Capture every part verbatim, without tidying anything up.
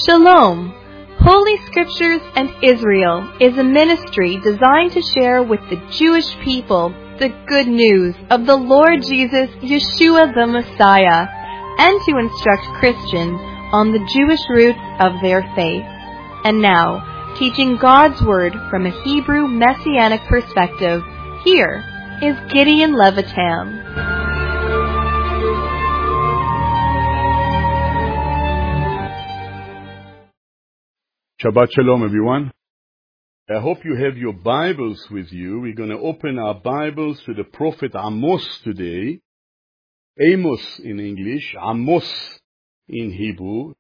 Shalom! Holy Scriptures and Israel is a ministry designed to share with the Jewish people the good news of the Lord Jesus, Yeshua the Messiah, and to instruct Christians on the Jewish roots of their faith. And now, teaching God's Word from a Hebrew Messianic perspective, here is Gideon Levitam. Shabbat Shalom, everyone. I hope you have your Bibles with you. We're going to open our Bibles to the prophet Amos today. Amos in English, Amos in Hebrew.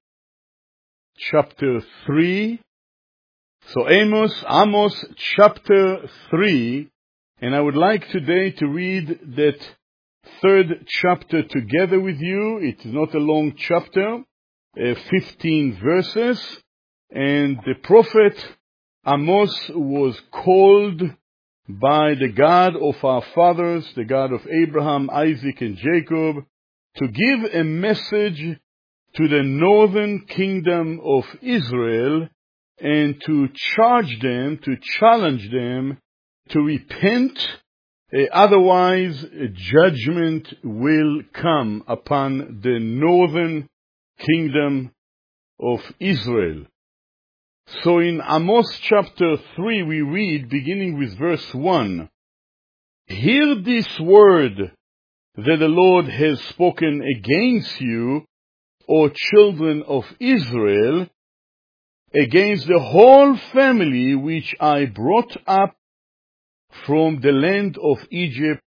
Chapter three. So Amos, Amos chapter three. And I would like today to read that third chapter together with you. It's not a long chapter, uh, fifteen verses. And the prophet Amos was called by the God of our fathers, the God of Abraham, Isaac, and Jacob, to give a message to the northern kingdom of Israel and to charge them, to challenge them to repent, uh, otherwise judgment will come upon the northern kingdom of Israel. So in Amos chapter three we read, beginning with verse one, "Hear this word that the Lord has spoken against you, O children of Israel, against the whole family which I brought up from the land of Egypt,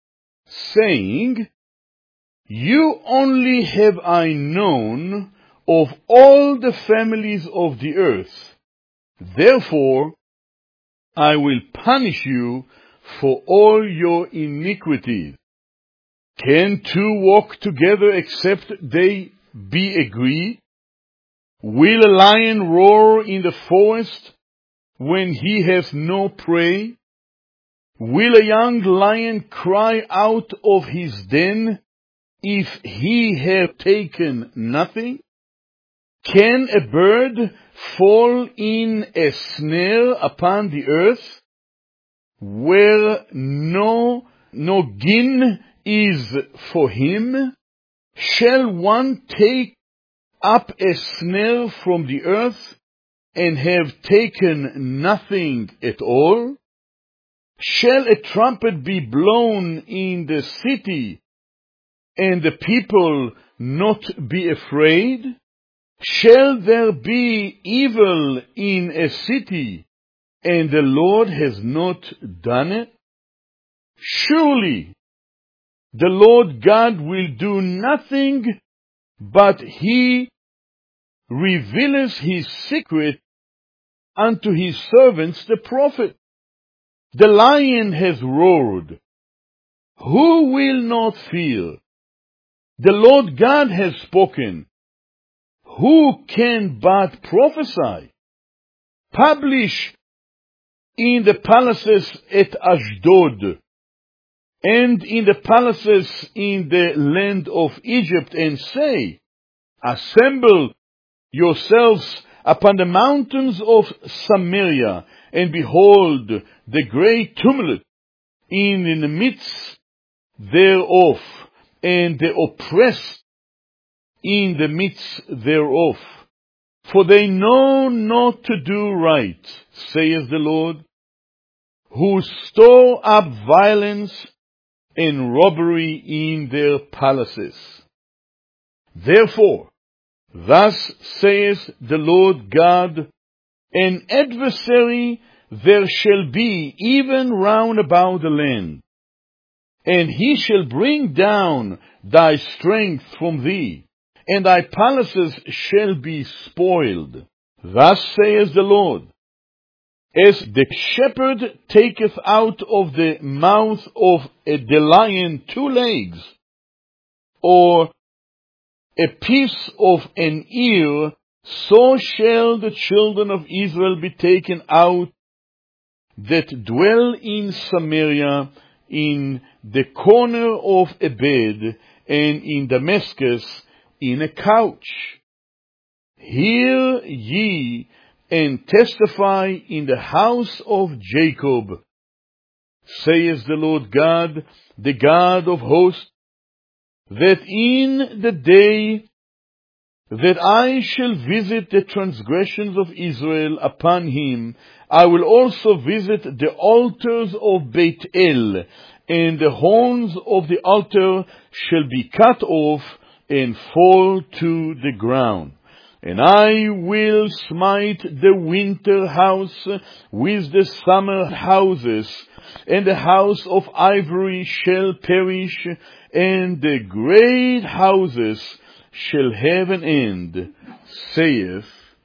saying, You only have I known of all the families of the earth. Therefore, I will punish you for all your iniquities. Can two walk together except they be agreed? Will a lion roar in the forest when he has no prey? Will a young lion cry out of his den if he have taken nothing? Can a bird fall in a snare upon the earth, where no, no gin is for him? Shall one take up a snare from the earth, and have taken nothing at all? Shall a trumpet be blown in the city, and the people not be afraid? Shall there be evil in a city, and the Lord has not done it? Surely the Lord God will do nothing, but he revealeth his secret unto his servants the prophet. The lion has roared. Who will not fear? The Lord God has spoken. Who can but prophesy? Publish in the palaces at Ashdod, and in the palaces in the land of Egypt, and say, Assemble yourselves upon the mountains of Samaria, and behold the great tumult in, in the midst thereof, and the oppressed in the midst thereof. For they know not to do right, saith the Lord, who store up violence and robbery in their palaces. Therefore, thus saith the Lord God, an adversary there shall be even round about the land, and he shall bring down thy strength from thee, and thy palaces shall be spoiled. Thus saith the Lord, as the shepherd taketh out of the mouth of a, the lion two legs, or a piece of an ear, so shall the children of Israel be taken out that dwell in Samaria, in the corner of a bed, and in Damascus, in a couch. Hear ye and testify in the house of Jacob, says the Lord God, the God of hosts, that in the day that I shall visit the transgressions of Israel upon him, I will also visit the altars of Beit El, and the horns of the altar shall be cut off and fall to the ground. And I will smite the winter house with the summer houses, and the house of ivory shall perish, and the great houses shall have an end, saith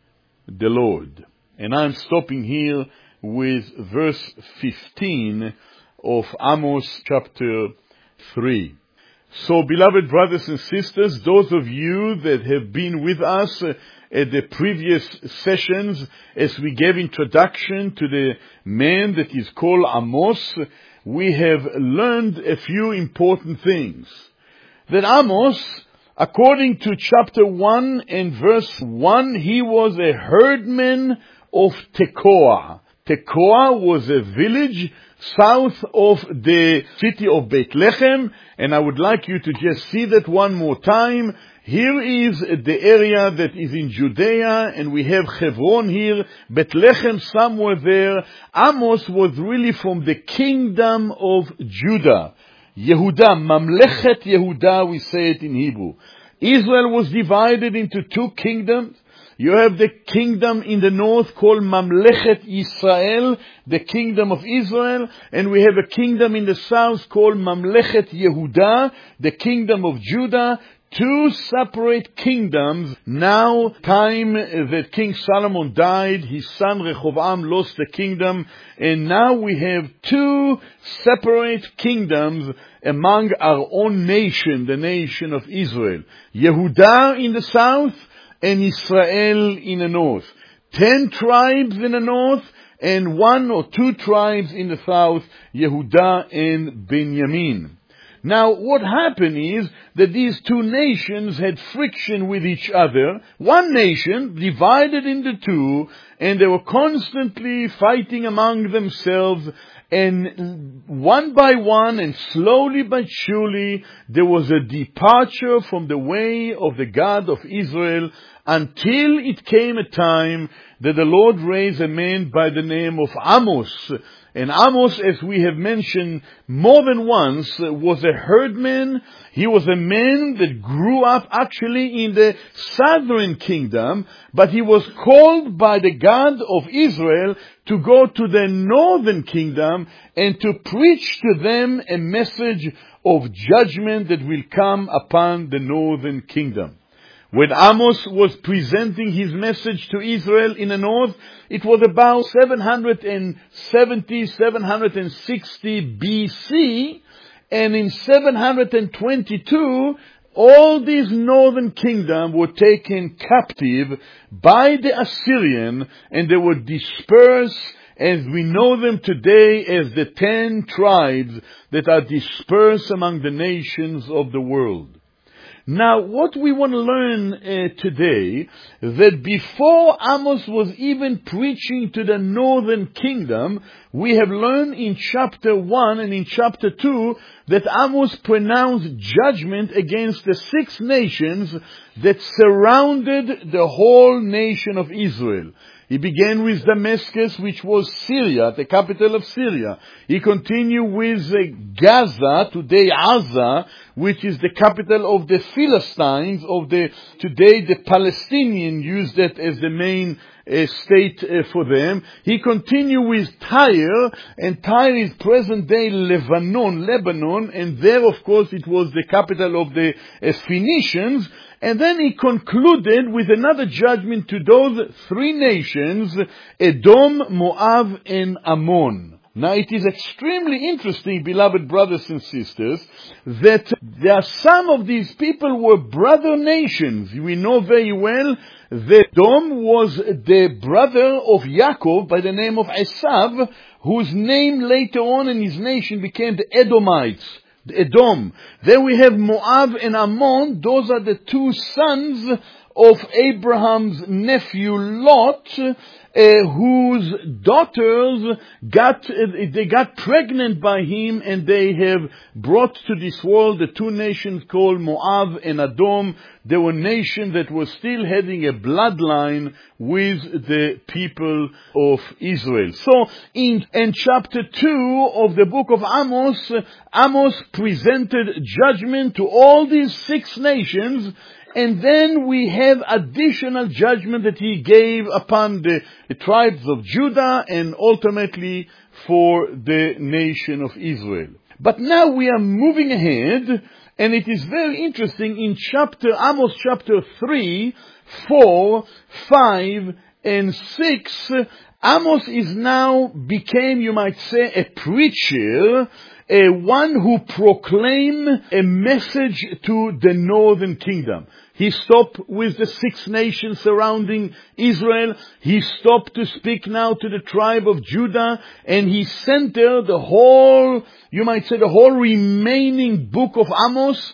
the Lord. And I'm stopping here with verse fifteen of Amos chapter three. So, beloved brothers and sisters, those of you that have been with us at the previous sessions, as we gave introduction to the man that is called Amos, we have learned a few important things. That Amos, according to chapter one and verse one, he was a herdman of Tekoa. Tekoa was a village south of the city of Bethlehem, and I would like you to just see that one more time. Here is the area that is in Judea, and we have Hebron here, Bethlehem somewhere there. Amos was really from the kingdom of Judah. Yehuda, Mamlechet Yehuda, we say it in Hebrew. Israel was divided into two kingdoms. You have the kingdom in the north called Mamlechet Yisrael, the kingdom of Israel, and we have a kingdom in the south called Mamlechet Yehuda, the kingdom of Judah. Two separate kingdoms. Now, time that King Solomon died, his son Rehoboam lost the kingdom, and now we have two separate kingdoms among our own nation, the nation of Israel. Yehuda in the south, and Israel in the north. Ten tribes in the north, and one or two tribes in the south, Yehuda and Benjamin. Now, what happened is that these two nations had friction with each other. One nation divided into two, and they were constantly fighting among themselves. And one by one, and slowly but surely, there was a departure from the way of the God of Israel, until it came a time that the Lord raised a man by the name of Amos. And Amos, as we have mentioned more than once, was a herdman. He was a man that grew up actually in the southern kingdom, but he was called by the God of Israel to go to the northern kingdom and to preach to them a message of judgment that will come upon the northern kingdom. When Amos was presenting his message to Israel in the north, it was about seven seventy, seven sixty B C, and in seven twenty-two, all these northern kingdom were taken captive by the Assyrian, and they were dispersed as we know them today as the ten tribes that are dispersed among the nations of the world. Now, what we want to learn uh, today, that before Amos was even preaching to the northern kingdom, we have learned in chapter one and in chapter two that Amos pronounced judgment against the six nations that surrounded the whole nation of Israel. He began with Damascus, which was Syria, the capital of Syria. He continued with uh, Gaza, today Gaza, which is the capital of the Philistines, of the, today the Palestinians use that as the main uh, state uh, for them. He continued with Tyre, and Tyre is present day Lebanon, Lebanon, and there of course it was the capital of the uh, Phoenicians. And then he concluded with another judgment to those three nations, Edom, Moab, and Ammon. Now it is extremely interesting, beloved brothers and sisters, that there are some of these people were brother nations. We know very well that Edom was the brother of Yaakov by the name of Esav, whose name later on in his nation became the Edomites. Edom. Then we have Moab and Ammon. Those are the two sons of Abraham's nephew Lot, uh, whose daughters got, uh, they got pregnant by him, and they have brought to this world the two nations called Moab and Edom. They were nations that were still having a bloodline with the people of Israel. So in, in chapter two of the book of Amos, Amos presented judgment to all these six nations, and then we have additional judgment that he gave upon the, the tribes of Judah and ultimately for the nation of Israel. But now we are moving ahead, and it is very interesting in chapter, Amos chapter three, four, five, and six, Amos is now became, you might say, a preacher, a one who proclaimed a message to the northern kingdom. He stopped with the six nations surrounding Israel. He stopped to speak now to the tribe of Judah, and he centered the whole, you might say, the whole remaining book of Amos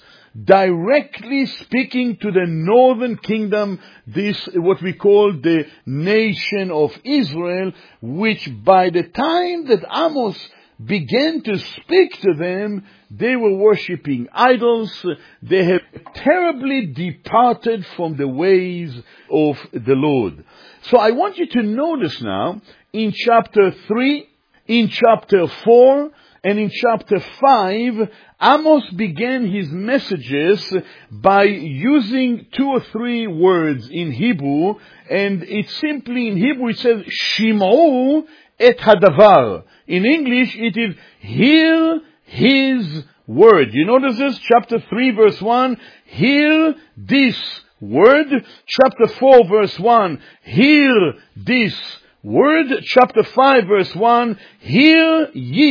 directly speaking to the northern kingdom, this, what we call the nation of Israel, which by the time that Amos began to speak to them, they were worshipping idols. They have terribly departed from the ways of the Lord. So I want you to notice now, in chapter three, in chapter four, and in chapter five, Amos began his messages by using two or three words in Hebrew, and it's simply in Hebrew it says, Shim'u et hadavar. In English it is, hear his word. You notice this? Chapter three verse one, hear this word. Chapter four verse one, hear this word. Chapter five verse one, hear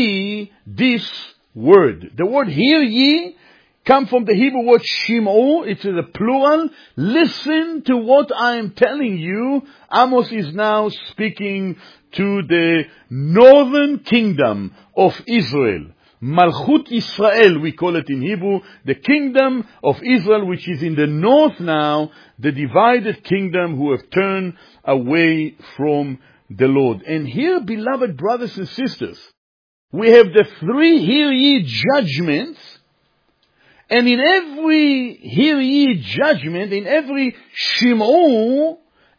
ye this word. The word hear ye come from the Hebrew word shim'u. It is a plural. Listen to what I am telling you. Amos is now speaking to the northern kingdom of Israel. Malchut Israel, we call it in Hebrew, the kingdom of Israel, which is in the north now, the divided kingdom who have turned away from the Lord. And here, beloved brothers and sisters, we have the three hear ye judgments, and in every hear ye judgment, in every shim'u,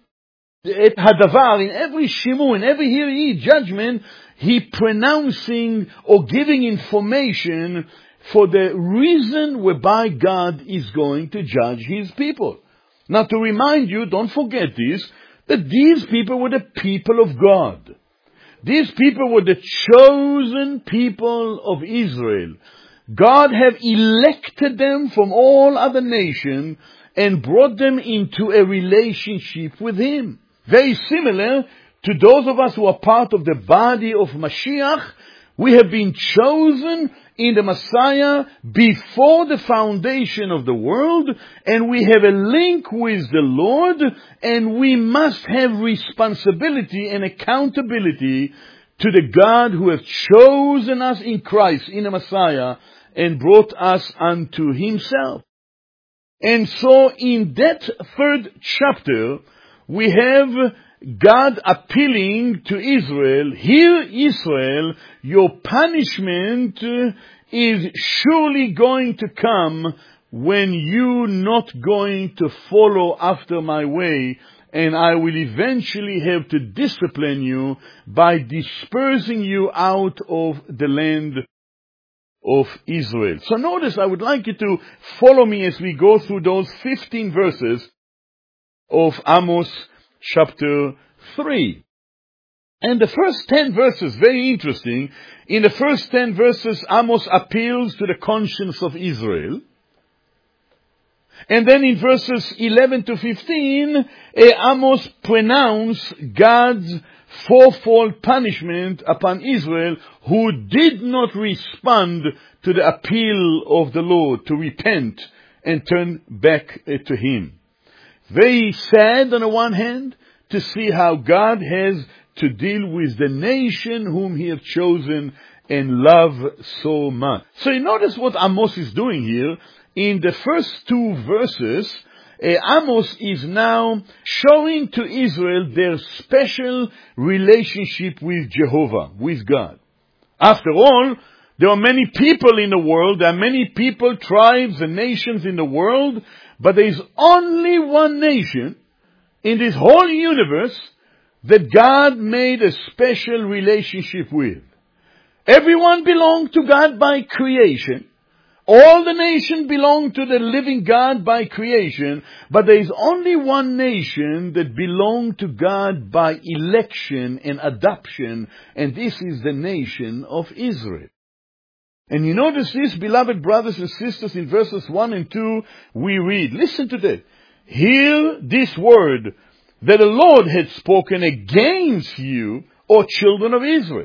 et hadavar, in every shimu, in every hear ye judgment, he pronouncing or giving information for the reason whereby God is going to judge his people. Now to remind you, don't forget this, that these people were the people of God. These people were the chosen people of Israel. God have elected them from all other nations and brought them into a relationship with him. Very similar to those of us who are part of the body of Mashiach. We have been chosen in the Messiah before the foundation of the world, and we have a link with the Lord, and we must have responsibility and accountability to the God who has chosen us in Christ, in the Messiah, and brought us unto himself. And so in that third chapter, we have God appealing to Israel, hear Israel, your punishment is surely going to come when you not going to follow after my way, and I will eventually have to discipline you by dispersing you out of the land of Israel. So notice, I would like you to follow me as we go through those fifteen verses of Amos chapter three. And the first ten verses, very interesting. In the first ten verses, Amos appeals to the conscience of Israel. And then in verses eleven to fifteen, Amos pronounced God's fourfold punishment upon Israel, who did not respond to the appeal of the Lord to repent and turn back to him. Very sad on the one hand to see how God has to deal with the nation whom he has chosen and love so much. So you notice what Amos is doing here. In the first two verses, uh, Amos is now showing to Israel their special relationship with Jehovah, with God. After all, there are many people in the world, there are many people, tribes and nations in the world, but there is only one nation in this whole universe that God made a special relationship with. Everyone belonged to God by creation. All the nations belong to the living God by creation, but there is only one nation that belongs to God by election and adoption, and this is the nation of Israel. And you notice this, beloved brothers and sisters, in verses one and two, we read, listen to that. Hear this word that the Lord had spoken against you, O children of Israel,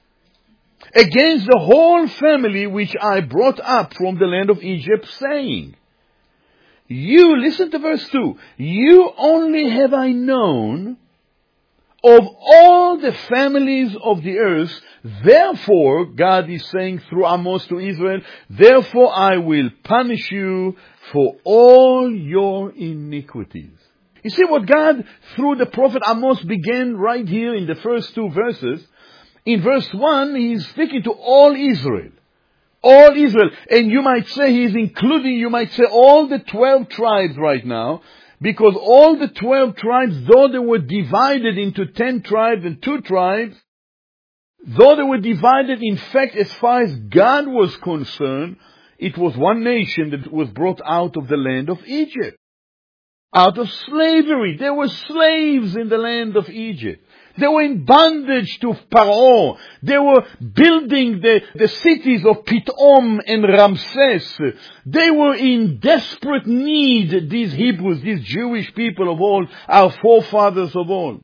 against the whole family which I brought up from the land of Egypt, saying, you, listen to verse two, you only have I known of all the families of the earth, therefore, God is saying through Amos to Israel, therefore I will punish you for all your iniquities. You see what God, through the prophet Amos, began right here in the first two verses. In verse one, he's speaking to all Israel. All Israel. And you might say he's including, you might say, all the twelve tribes right now. Because all the twelve tribes, though they were divided into ten tribes and two tribes, though they were divided, in fact, as far as God was concerned, it was one nation that was brought out of the land of Egypt. Out of slavery. There were slaves in the land of Egypt. They were in bondage to Paro. They were building the, the cities of Pitom and Ramses. They were in desperate need, these Hebrews, these Jewish people of old, our forefathers of old.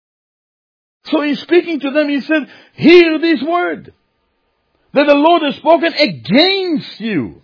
So he's speaking to them, he said, hear this word, that the Lord has spoken against you.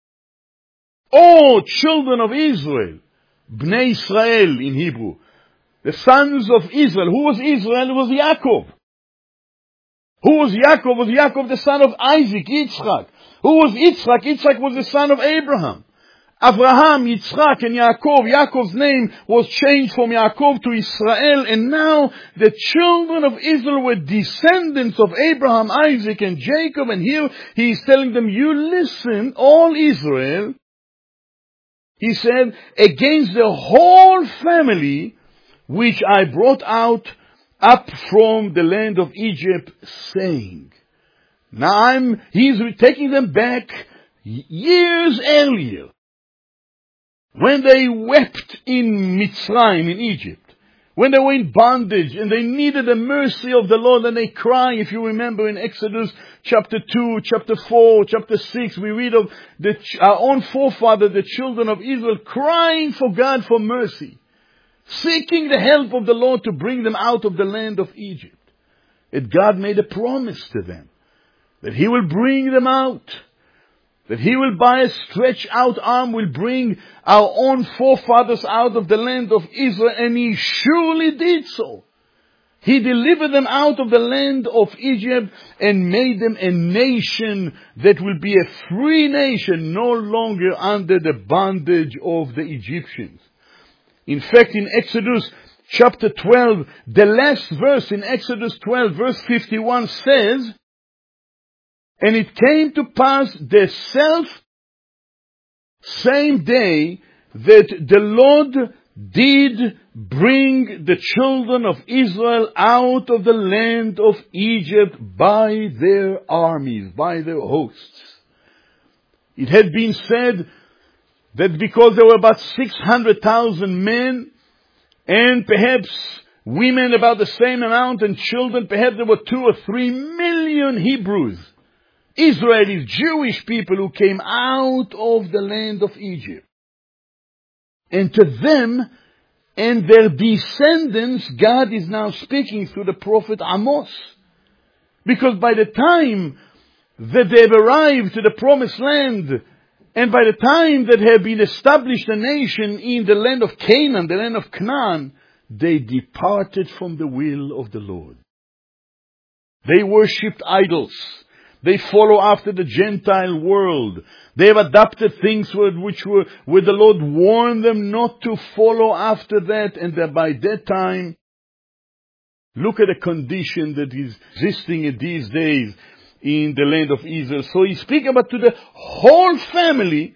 O children of Israel, Bnei Israel in Hebrew, the sons of Israel. Who was Israel? It was Yaakov. Who was Yaakov? Was Yaakov the son of Isaac, Yitzchak? Who was Yitzchak? Yitzchak was the son of Abraham. Abraham, Yitzchak, and Yaakov. Yaakov's name was changed from Yaakov to Israel, and now the children of Israel were descendants of Abraham, Isaac, and Jacob, and here he is telling them, you listen, all Israel, he said, against the whole family which I brought out up from the land of Egypt, saying. Now I'm, he's taking them back years earlier, when they wept in Mitzrayim, in Egypt, when they were in bondage and they needed the mercy of the Lord, and they cry, if you remember in Exodus chapter two, chapter four, chapter six, we read of the, our own forefathers, the children of Israel, crying for God for mercy, seeking the help of the Lord to bring them out of the land of Egypt. And God made a promise to them that He will bring them out, that He will by a stretched out arm will bring our own forefathers out of the land of Israel, and He surely did so. He delivered them out of the land of Egypt and made them a nation that will be a free nation, no longer under the bondage of the Egyptians. In fact, in Exodus chapter twelve, the last verse in Exodus twelve, verse fifty-one says, and it came to pass the self same day that the Lord did bring the children of Israel out of the land of Egypt by their armies, by their hosts. It had been said that because there were about six hundred thousand men, and perhaps women about the same amount, and children, perhaps there were two or three million Hebrews, Israelis, Jewish people who came out of the land of Egypt. And to them and their descendants, God is now speaking through the prophet Amos. Because by the time that they've arrived to the promised land, and by the time that have been established a nation in the land of Canaan, the land of Canaan, they departed from the will of the Lord. They worshipped idols. They follow after the Gentile world. They have adopted things which were, where the Lord warned them not to follow after that, and that by that time, look at the condition that is existing in these days in the land of Israel. So he's speaking about to the whole family,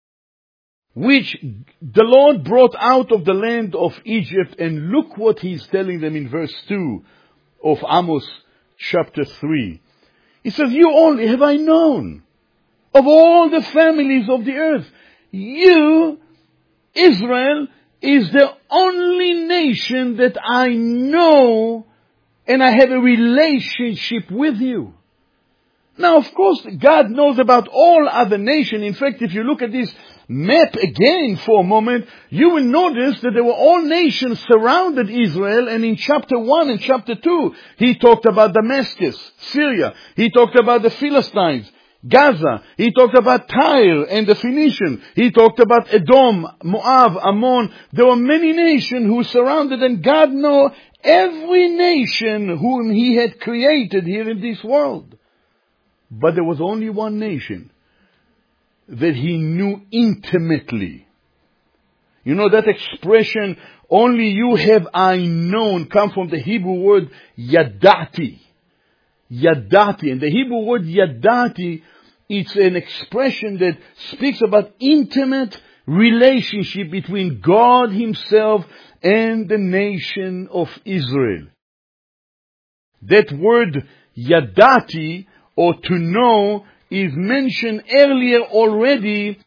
which the Lord brought out of the land of Egypt, and look what he's telling them in verse two of Amos chapter three. He says, you only have I known of all the families of the earth. You, Israel, is the only nation that I know, and I have a relationship with you. Now, of course, God knows about all other nations. In fact, if you look at this map again for a moment, you will notice that there were all nations surrounded Israel, and in chapter one and chapter two, he talked about Damascus, Syria. He talked about the Philistines, Gaza. He talked about Tyre and the Phoenician. He talked about Edom, Moab, Ammon. There were many nations who surrounded, and God knew every nation whom he had created here in this world. But there was only one nation that he knew intimately. You know, that expression, only you have I known, come from the Hebrew word yadati. Yadati. And the Hebrew word yadati, it's an expression that speaks about intimate relationship between God himself and the nation of Israel. That word yadati, or to know, is mentioned earlier already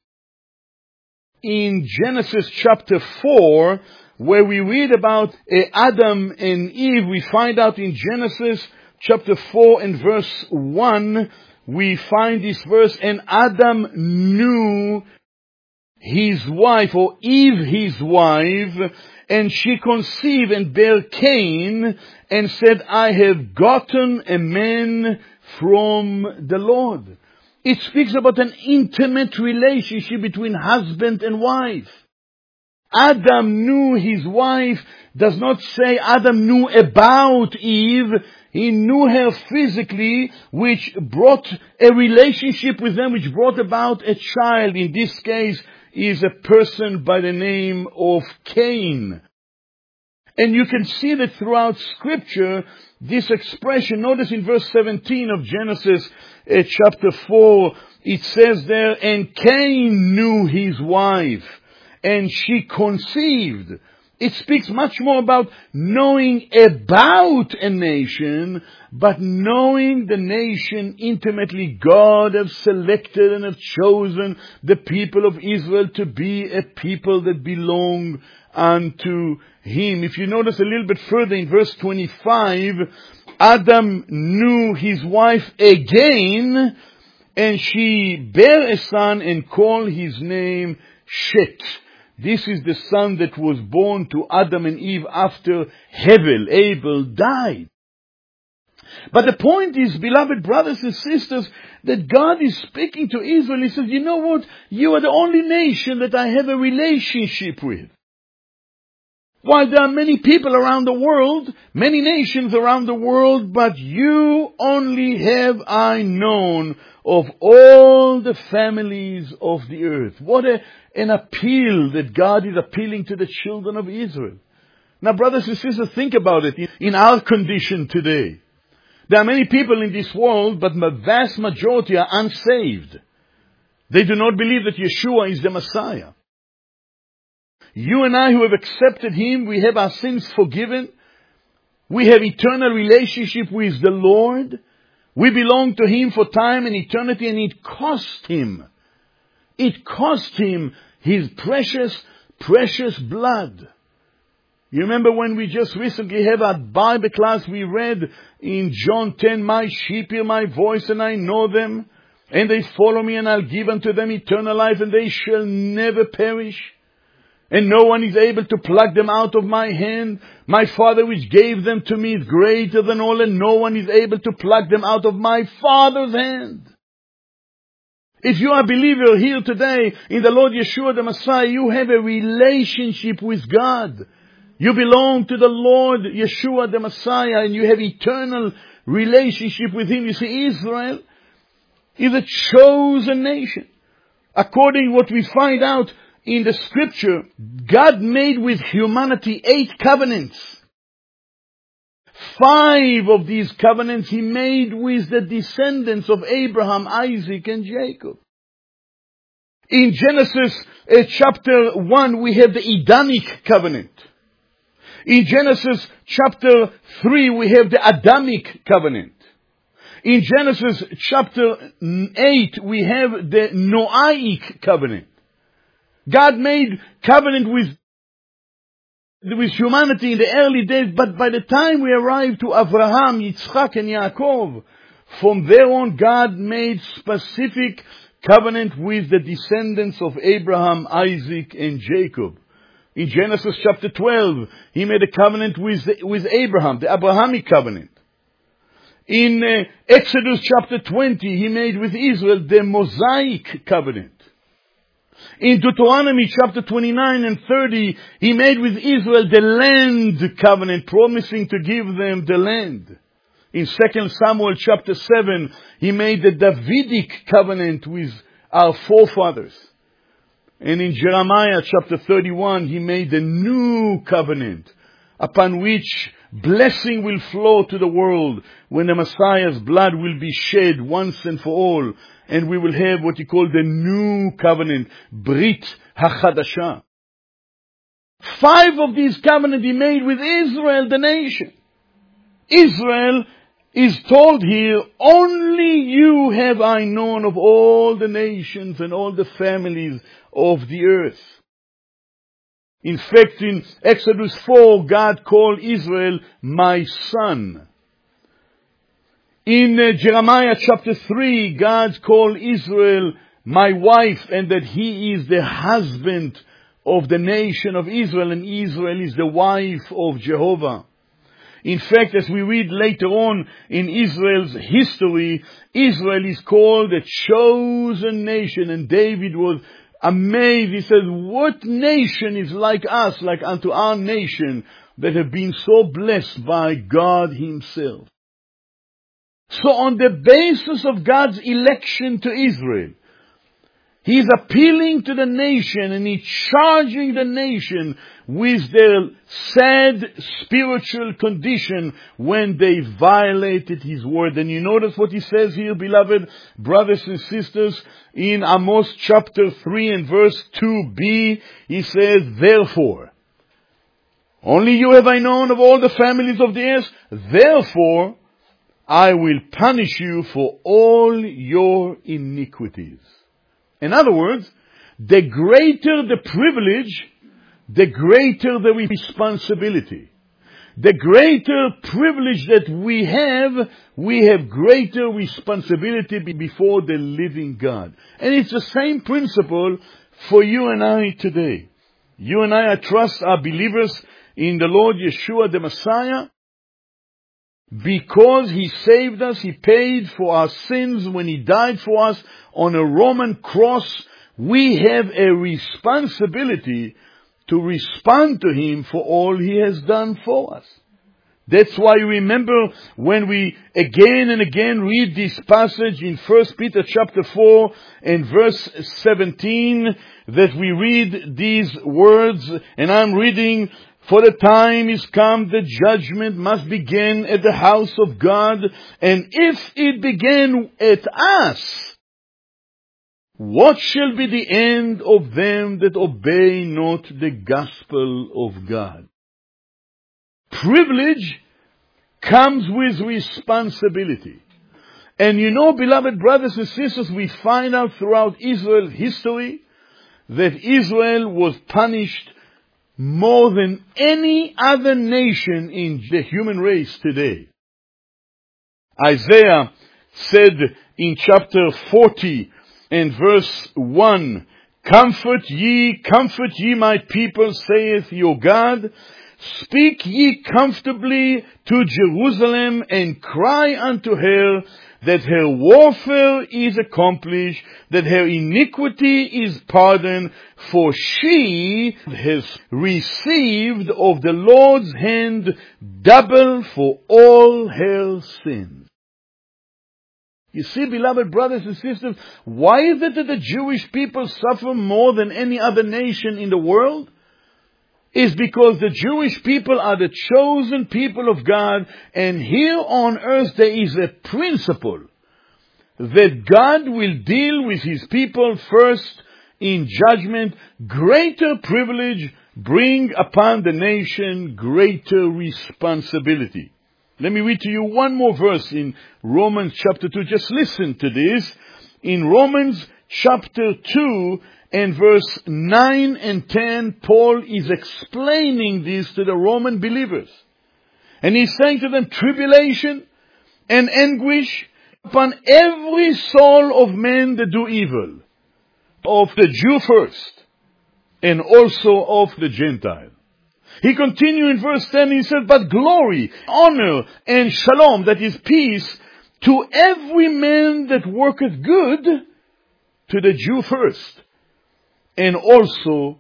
in Genesis chapter four, where we read about uh, Adam and Eve. We find out in Genesis chapter four and verse one, we find this verse, and Adam knew his wife, or Eve his wife, and she conceived and bare Cain, and said, I have gotten a man from the Lord. It speaks about an intimate relationship between husband and wife. Adam knew his wife does not say Adam knew about Eve. He knew her physically, which brought a relationship with them, which brought about a child. In this case, is a person by the name of Cain. And you can see that throughout Scripture, this expression. Notice in verse seventeen of Genesis uh, chapter four, it says there, and Cain knew his wife, and she conceived. It speaks much more about knowing about a nation, but knowing the nation intimately. God has selected and have chosen the people of Israel to be a people that belong unto him. If you notice a little bit further in verse twenty-five, Adam knew his wife again, and she bare a son and called his name Shet. This is the son that was born to Adam and Eve after Hevel, Abel, died. But the point is, beloved brothers and sisters, that God is speaking to Israel. He says, you know what? You are the only nation that I have a relationship with. While there are many people around the world, many nations around the world, but you only have I known of all the families of the earth. What a, an appeal that God is appealing to the children of Israel. Now, brothers and sisters, think about it. In, in our condition today, there are many people in this world, but the vast majority are unsaved. They do not believe that Yeshua is the Messiah. You and I who have accepted him, we have our sins forgiven. We have eternal relationship with the Lord. We belong to him for time and eternity, and it cost him. It cost him his precious, precious blood. You remember when we just recently had our Bible class, we read in John ten, my sheep hear my voice and I know them, and they follow me, and I'll give unto them eternal life, and they shall never perish. And no one is able to pluck them out of my hand. My Father which gave them to me is greater than all, and no one is able to pluck them out of my Father's hand. If you are a believer here today in the Lord Yeshua the Messiah, you have a relationship with God. You belong to the Lord Yeshua the Messiah, and you have eternal relationship with him. You see, Israel, is a chosen nation. According to what we find out in the scripture, God made with humanity eight covenants. Five of these covenants He made with the descendants of Abraham, Isaac, and Jacob. In Genesis uh, chapter one, we have the Edenic covenant. In Genesis chapter three, we have the Adamic covenant. In Genesis chapter eight, we have the Noahic covenant. God made covenant with, with humanity in the early days, but by the time we arrive to Abraham, Yitzchak, and Yaakov, from there on, God made specific covenant with the descendants of Abraham, Isaac, and Jacob. In Genesis chapter twelve, He made a covenant with, with Abraham, the Abrahamic covenant. In uh, Exodus chapter twenty, He made with Israel the Mosaic covenant. In Deuteronomy chapter twenty-nine and thirty, He made with Israel the land covenant, promising to give them the land. In Second Samuel chapter seven, He made the Davidic covenant with our forefathers. And in Jeremiah chapter thirty-one, He made the new covenant, upon which blessing will flow to the world when the Messiah's blood will be shed once and for all. And we will have what He called the new covenant, Brit HaChadashah. Five of these covenants He made with Israel, the nation. Israel is told here, only you have I known of all the nations and all the families of the earth. In fact, in Exodus four, God called Israel my son. In uh, Jeremiah chapter three, God called Israel my wife, and that He is the husband of the nation of Israel, and Israel is the wife of Jehovah. In fact, as we read later on in Israel's history, Israel is called a chosen nation, and David was amazed. He said, what nation is like us, like unto our nation, that have been so blessed by God Himself? So on the basis of God's election to Israel, He is appealing to the nation, and He's charging the nation with their sad spiritual condition when they violated His word. And you notice what He says here, beloved brothers and sisters, in Amos chapter three and verse two b, He says, therefore, only you have I known of all the families of the earth, therefore I will punish you for all your iniquities. In other words, the greater the privilege, the greater the responsibility. The greater privilege that we have, we have greater responsibility before the living God. And it's the same principle for you and I today. You and I, I trust, are believers in the Lord Yeshua the Messiah. Because He saved us, He paid for our sins when He died for us on a Roman cross, we have a responsibility to respond to Him for all He has done for us. That's why you remember when we again and again read this passage in First Peter chapter four and verse seventeen, that we read these words, and I'm reading, for the time is come, the judgment must begin at the house of God, and if it begin at us, what shall be the end of them that obey not the gospel of God? Privilege comes with responsibility. And you know, beloved brothers and sisters, we find out throughout Israel's history that Israel was punished more than any other nation in the human race today. Isaiah said in chapter forty and verse one, comfort ye, comfort ye my people, saith your God. Speak ye comfortably to Jerusalem, and cry unto her that her warfare is accomplished, that her iniquity is pardoned, for she has received of the Lord's hand double for all her sins. You see, beloved brothers and sisters, why is it that the Jewish people suffer more than any other nation in the world? Is because the Jewish people are the chosen people of God, and here on earth there is a principle that God will deal with His people first in judgment. Greater privilege bring upon the nation greater responsibility. Let me read to you one more verse in Romans chapter two. Just listen to this. In Romans chapter two and verse nine and ten, Paul is explaining this to the Roman believers. And he's saying to them, tribulation and anguish upon every soul of men that do evil, of the Jew first, and also of the Gentile. He continued in verse ten, he said, but glory, honor, and shalom, that is peace, to every man that worketh good, to the Jew first, and also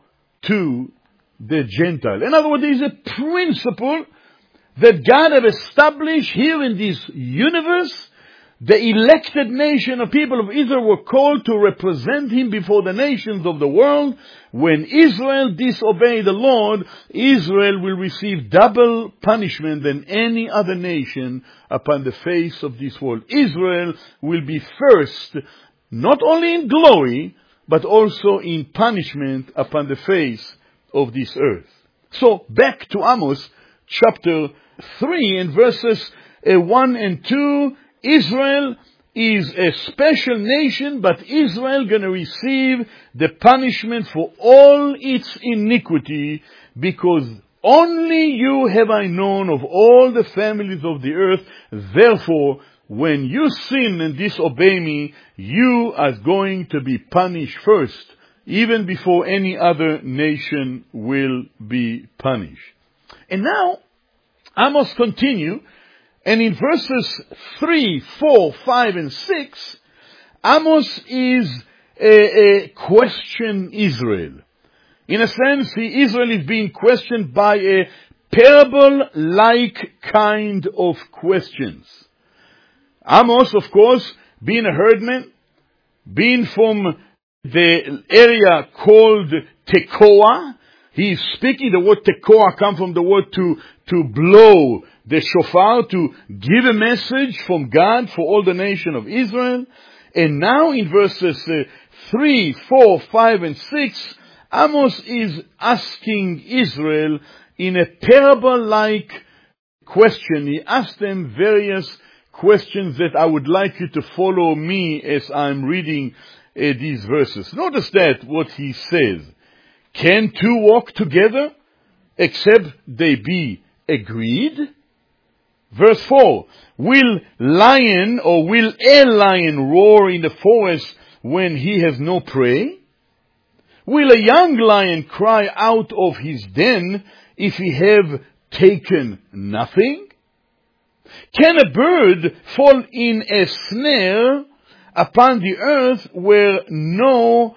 to the Gentile. In other words, there is a principle that God has established here in this universe. The elected nation of people of Israel were called to represent Him before the nations of the world. When Israel disobeyed the Lord, Israel will receive double punishment than any other nation upon the face of this world. Israel will be first, not only in glory, but also in punishment upon the face of this earth. So, back to Amos chapter three and verses one and two. Israel is a special nation, but Israel going to receive the punishment for all its iniquity, because only you have I known of all the families of the earth. Therefore, when you sin and disobey me, you are going to be punished first, even before any other nation will be punished. And now, Amos continue, and in verses three, four, five, and six, Amos is a, a question Israel. In a sense, he, Israel is being questioned by a parable-like kind of questions. Amos, of course, being a herdman, being from the area called Tekoa, he is speaking. The word Tekoa comes from the word to, to blow the shofar, to give a message from God for all the nation of Israel. And now in verses uh, three, four, five, and six, Amos is asking Israel in a parable-like question. He asked them various questions that I would like you to follow me as I'm reading uh, these verses. Notice that what he says. Can two walk together except they be agreed? Verse four. Will lion or will a lion roar in the forest when he has no prey? Will a young lion cry out of his den if he have taken nothing? Can a bird fall in a snare upon the earth where no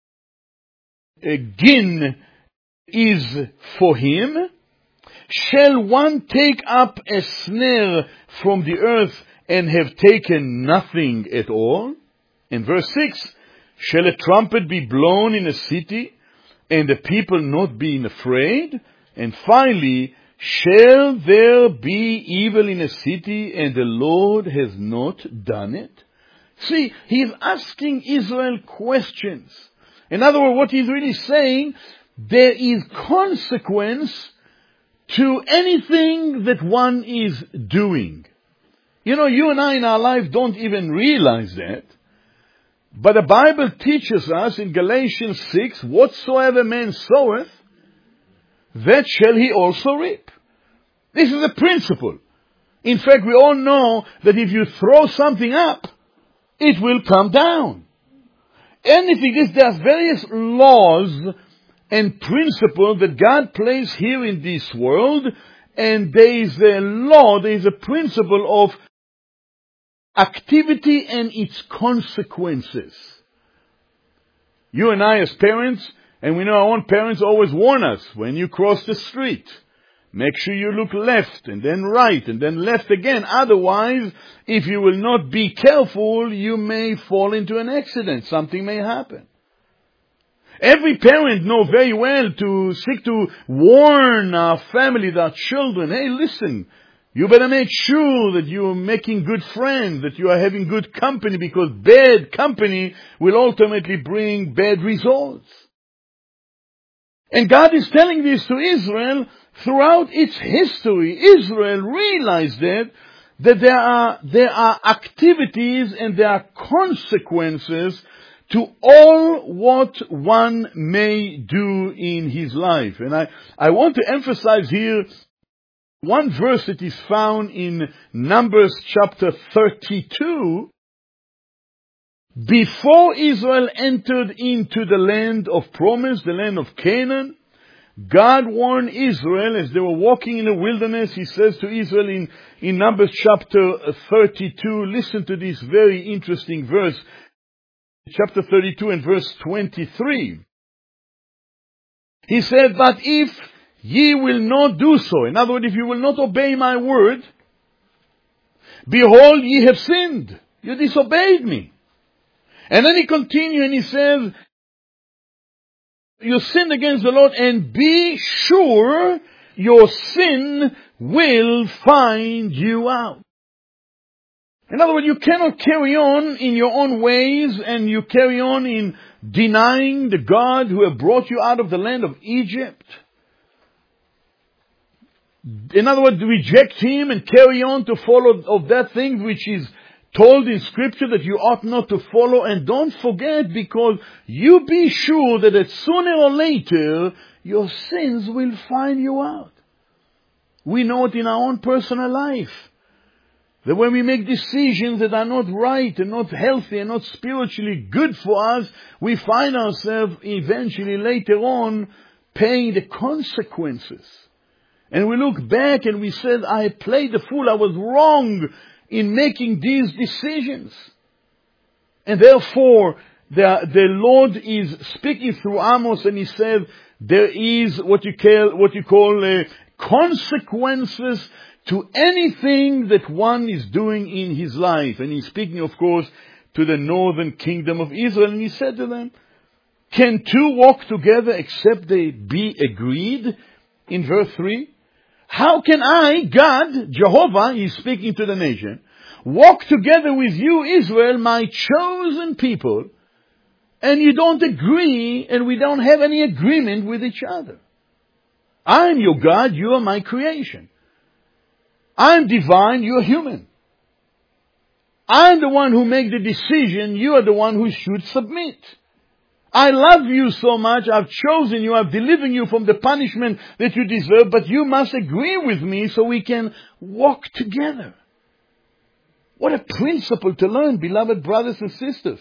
gin is for him? Shall one take up a snare from the earth and have taken nothing at all? In verse six, shall a trumpet be blown in a city and the people not be afraid? And finally, shall there be evil in a city and the Lord has not done it? See, he's asking Israel questions. In other words, what he's really saying, there is consequence to anything that one is doing. You know, you and I in our life don't even realize that. But the Bible teaches us in Galatians six, whatsoever man soweth, that shall he also reap. This is a principle. In fact, we all know that if you throw something up, it will come down. Anything, this, there's various laws and principles that God placed here in this world, and there is a law, there is a principle of activity and its consequences. You and I as parents, and we know our own parents always warn us, when you cross the street, Make sure you look left and then right and then left again. Otherwise, if you will not be careful, you may fall into an accident. Something may happen. Every parent knows very well to seek to warn our family, our children, hey, listen, you better make sure that you are making good friends, that you are having good company, because bad company will ultimately bring bad results. And God is telling this to Israel throughout its history. Israel realized that, that there are, there are activities and there are consequences to all what one may do in his life. And I, I want to emphasize here one verse that is found in Numbers chapter thirty-two. Before Israel entered into the land of promise, the land of Canaan, God warned Israel as they were walking in the wilderness. He says to Israel in, in Numbers chapter thirty-two, listen to this very interesting verse. Chapter thirty-two and verse twenty-three. He said, but if ye will not do so, in other words, if you will not obey my word, behold, ye have sinned. You disobeyed me. And then he continues and he says, you sinned against the Lord, and be sure your sin will find you out. In other words, you cannot carry on in your own ways, and you carry on in denying the God who have brought you out of the land of Egypt. In other words, reject Him and carry on to follow of that thing which is told in Scripture that you ought not to follow. And don't forget, because you be sure that at sooner or later, your sins will find you out. We know it in our own personal life. That when we make decisions that are not right and not healthy and not spiritually good for us, we find ourselves eventually later on paying the consequences. And we look back and we said, I played the fool, I was wrong in making these decisions. And therefore, the, the Lord is speaking through Amos, and He said, there is what you call, what you call uh, consequences to anything that one is doing in his life. And He's speaking, of course, to the northern kingdom of Israel. And He said to them, can two walk together except they be agreed? In verse three. How can I, God, Jehovah, He's speaking to the nation, walk together with you, Israel, my chosen people, and you don't agree, and we don't have any agreement with each other? I'm your God, you are my creation. I'm divine, you're human. I'm the one who makes the decision, you are the one who should submit. I love you so much, I've chosen you, I've delivered you from the punishment that you deserve, but you must agree with me so we can walk together. What a principle to learn, beloved brothers and sisters.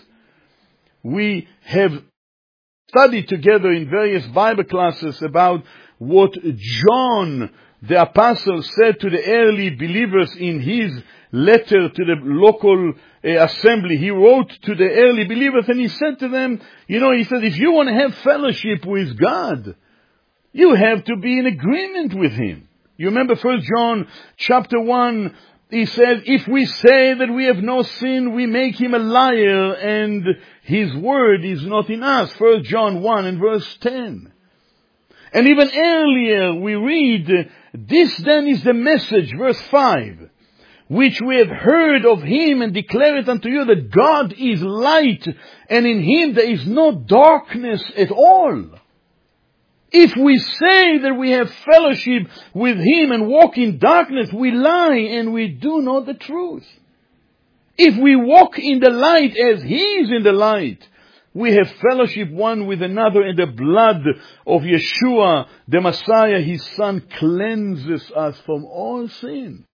We have studied together in various Bible classes about what John the Apostle said to the early believers in his letter to the local uh, assembly. He wrote to the early believers and he said to them, you know, he said, if you want to have fellowship with God, you have to be in agreement with Him. You remember First John chapter one, he said, if we say that we have no sin, we make Him a liar and His word is not in us. First John one and verse ten. And even earlier we read, this then is the message, verse five, which we have heard of Him and declare it unto you, that God is light, and in Him there is no darkness at all. If we say that we have fellowship with Him and walk in darkness, we lie and we do not the truth. If we walk in the light as He is in the light, we have fellowship one with another, and the blood of Yeshua, the Messiah, His Son, cleanses us from all sin.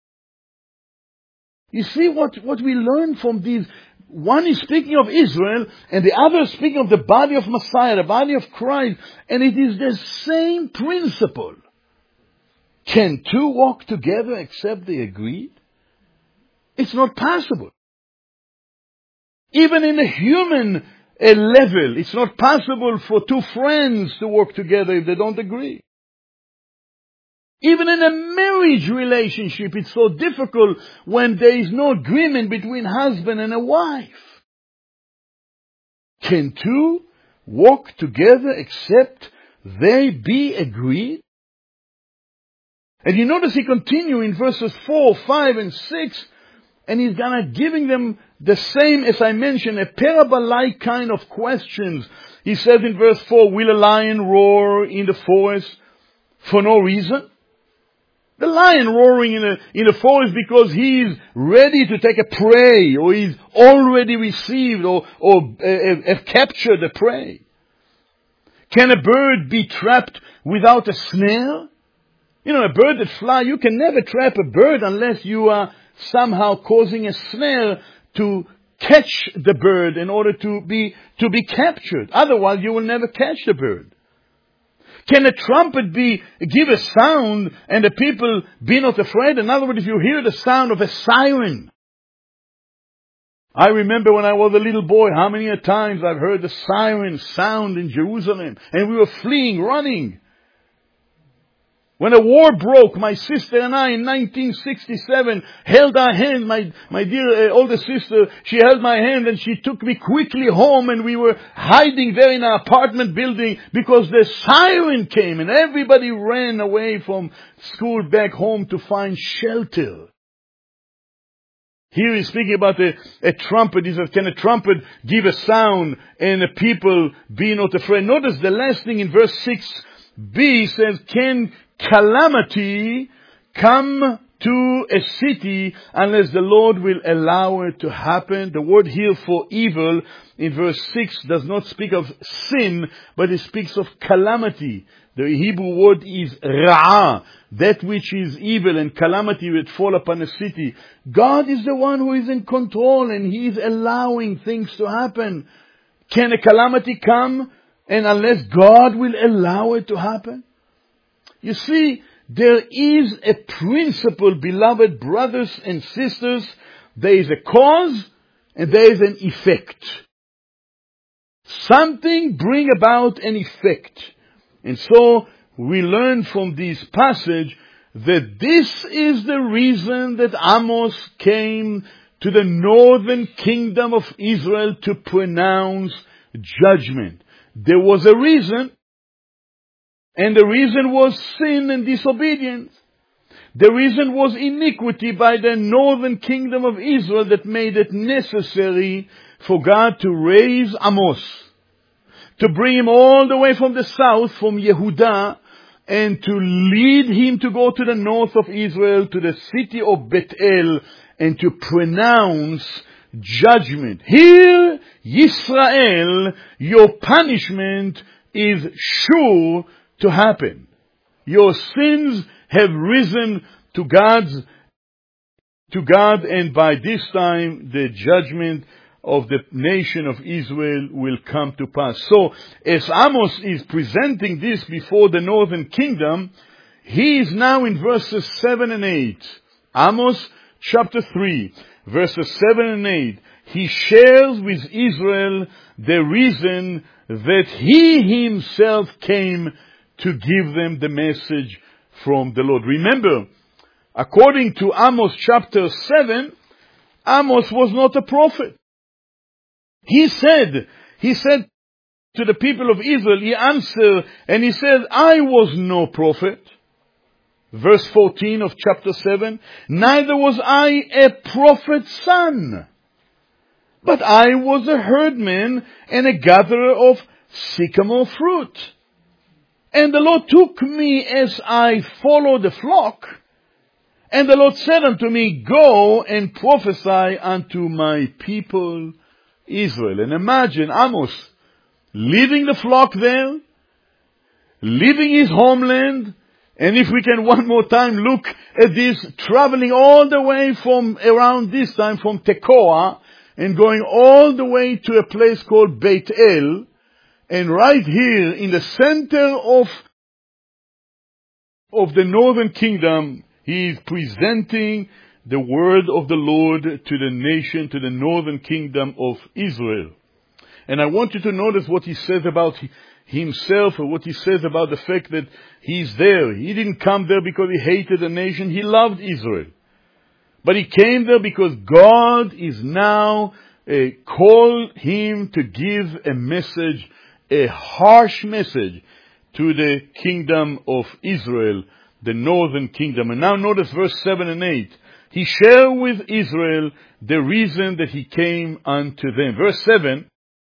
You see what, what we learn from these. One is speaking of Israel, and the other is speaking of the body of Messiah, the body of Christ, and it is the same principle. Can two walk together except they agree? It's not possible. Even in a human a level, it's not possible for two friends to work together if they don't agree. Even in a marriage relationship, it's so difficult when there is no agreement between husband and a wife. Can two walk together except they be agreed? And you notice he continues in verses four, five, and six, and he's gonna giving them the same, as I mentioned, a parable-like kind of questions. He says in verse four, will a lion roar in the forest for no reason? The lion roaring in a, in a forest because he's ready to take a prey, or he's already received or, or uh, have captured a prey. Can a bird be trapped without a snare? You know, a bird that flies, you can never trap a bird unless you are somehow causing a snare to catch the bird in order to be, to be captured. Otherwise, you will never catch the bird. Can a trumpet be, give a sound and the people be not afraid? In other words, if you hear the sound of a siren. I remember when I was a little boy, how many times I've heard the siren sound in Jerusalem, and we were fleeing, running. When a war broke, my sister and I in nineteen sixty-seven held our hand. My, my dear uh, older sister, she held my hand and she took me quickly home, and we were hiding there in our apartment building because the siren came and everybody ran away from school back home to find shelter. Here he's speaking about a, a trumpet. He says, can a trumpet give a sound and the people be not afraid? Notice the last thing in verse six b says, can calamity come to a city unless the Lord will allow it to happen? The word here for evil in verse six does not speak of sin, but it speaks of calamity. The Hebrew word is ra'ah, that which is evil, and calamity will fall upon a city. God is the one who is in control, and He is allowing things to happen. Can a calamity come, and unless God will allow it to happen? You see, there is a principle, beloved brothers and sisters. There is a cause and there is an effect. Something bring about an effect. And so we learn from this passage that this is the reason that Amos came to the northern kingdom of Israel to pronounce judgment. There was a reason. And the reason was sin and disobedience. The reason was iniquity by the northern kingdom of Israel that made it necessary for God to raise Amos, to bring him all the way from the south, from Yehudah, and to lead him to go to the north of Israel, to the city of Bethel, and to pronounce judgment. Hear, Yisrael, your punishment is sure to happen. Your sins have risen to God's, to God, and by this time the judgment of the nation of Israel will come to pass. So, as Amos is presenting this before the northern kingdom, he is now in verses seven and eight. Amos chapter three, verses seven and eight. He shares with Israel the reason that he himself came to give them the message from the Lord. Remember, according to Amos chapter seven, Amos was not a prophet. He said, he said to the people of Israel, he answered, and he said, I was no prophet. Verse fourteen of chapter seven, neither was I a prophet's son, but I was a herdman and a gatherer of sycamore fruit. And the Lord took me as I followed the flock. And the Lord said unto me, go and prophesy unto my people Israel. And imagine Amos leaving the flock there, leaving his homeland. And if we can one more time look at this, traveling all the way from around this time from Tekoa and going all the way to a place called Beit El. And right here in the center of, of the northern kingdom, he is presenting the word of the Lord to the nation, to the northern kingdom of Israel. And I want you to notice what he says about himself, or what he says about the fact that he's there. He didn't come there because he hated the nation. He loved Israel. But he came there because God is now uh, called him to give a message, a harsh message to the kingdom of Israel, the northern kingdom. And now notice verse seven and eight. He shared with Israel the reason that he came unto them. Verse seven,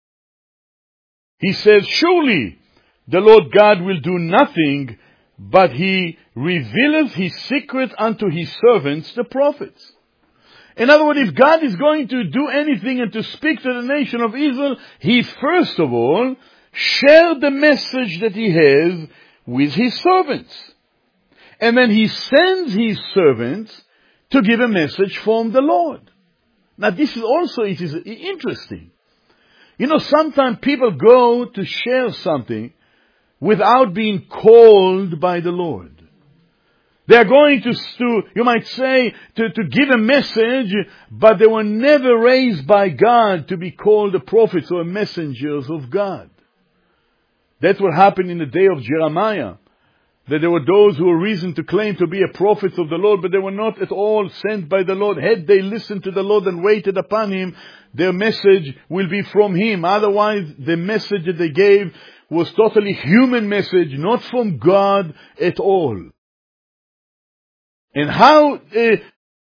he says, surely the Lord God will do nothing, but he revealeth his secret unto his servants, the prophets. In other words, if God is going to do anything and to speak to the nation of Israel, he first of all shared the message that he has with his servants. And then he sends his servants to give a message from the Lord. Now this is also, it is interesting. You know, sometimes people go to share something without being called by the Lord. They are going to, to you might say, to, to give a message, but they were never raised by God to be called the prophets or messengers of God. That's what happened in the day of Jeremiah. That there were those who were reason to claim to be a prophets of the Lord, but they were not at all sent by the Lord. Had they listened to the Lord and waited upon him, their message will be from him. Otherwise, the message that they gave was totally human message, not from God at all. And how uh,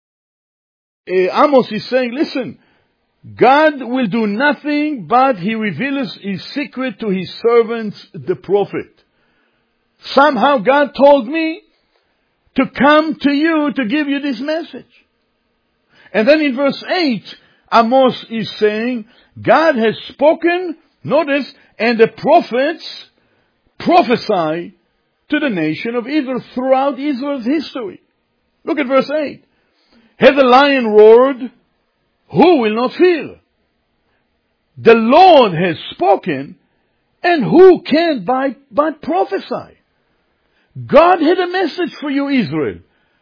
uh, Amos is saying, listen, God will do nothing, but he reveals his secret to his servants, the prophet. Somehow God told me to come to you to give you this message. And then in verse eight, Amos is saying, God has spoken, notice, and the prophets prophesy to the nation of Israel throughout Israel's history. Look at verse eight. Has the lion roared? Who will not fear? The Lord has spoken, and who can but, but prophesy? God had a message for you, Israel.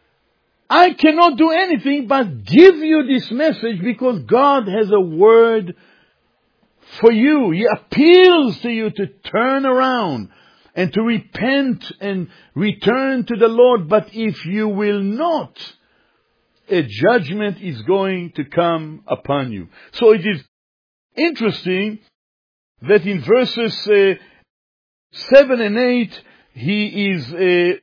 I cannot do anything but give you this message because God has a word for you. He appeals to you to turn around and to repent and return to the Lord. But if you will not, a judgment is going to come upon you. So it is interesting that in verses uh, seven and eight, he is uh,